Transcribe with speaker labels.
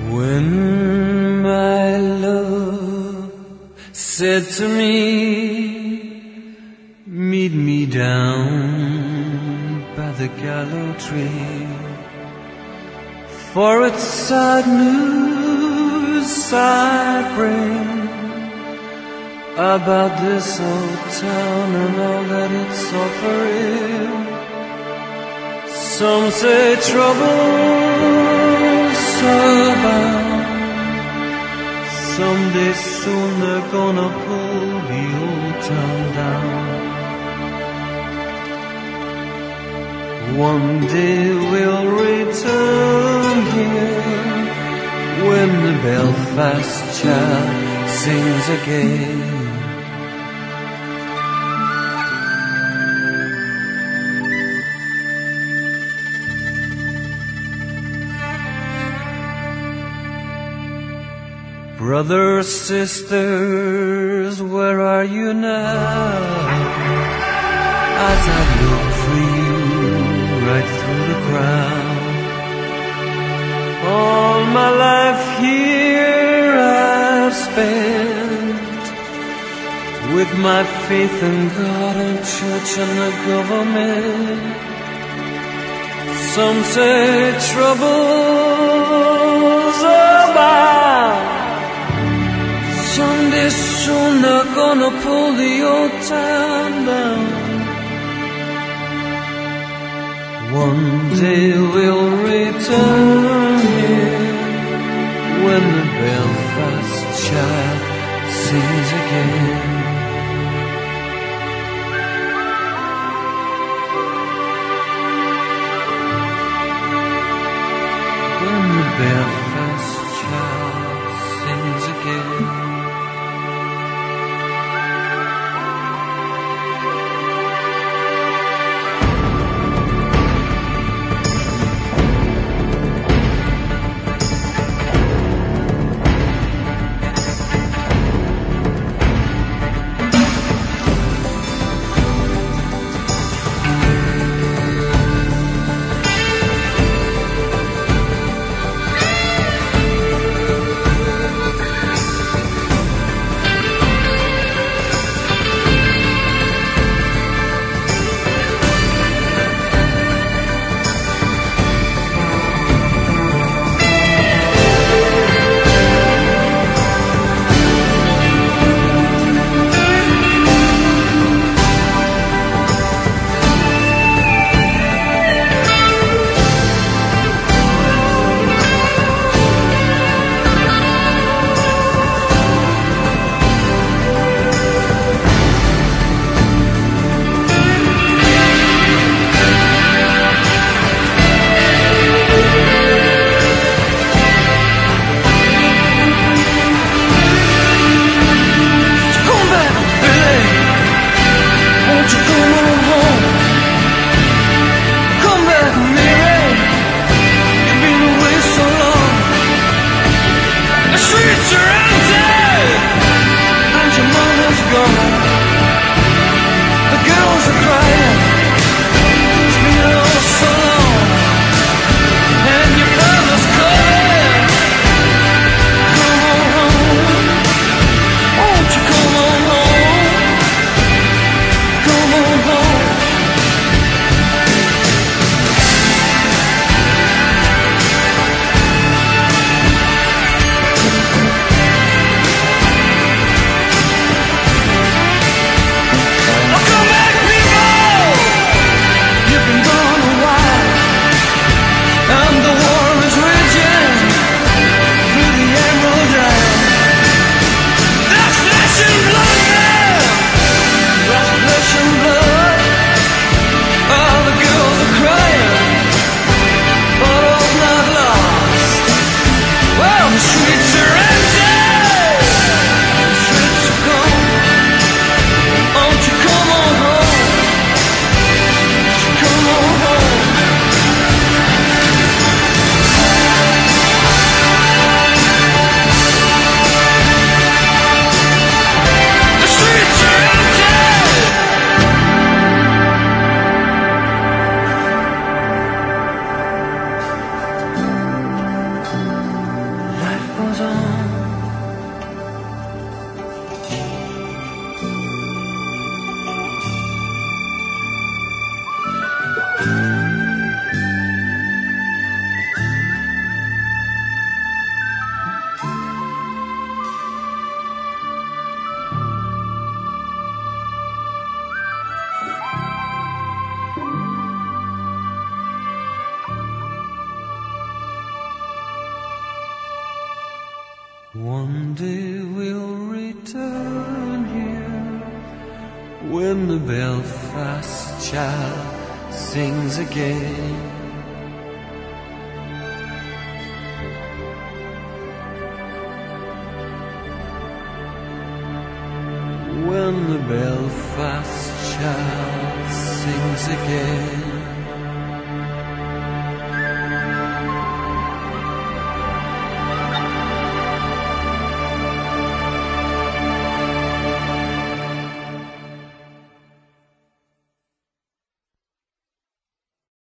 Speaker 1: When my love said to me, meet me down by the gallows tree, for it's sad news I bring about this old town and all that it's offering. Some say trouble's abound. Someday soon they're gonna pull the old town down. One day we'll return here when the Belfast child sings again. Brothers, sisters, where are you now? As I look for you right through the crowd. All my life here I've spent with my faith in God and church and the government. Some say trouble's abound. Someday soon they're gonna pull the old town down. One day we'll return here when the Belfast child sings again. When the Belfast child sings again. One day we'll return here when the Belfast child sings again. When the Belfast child sings again.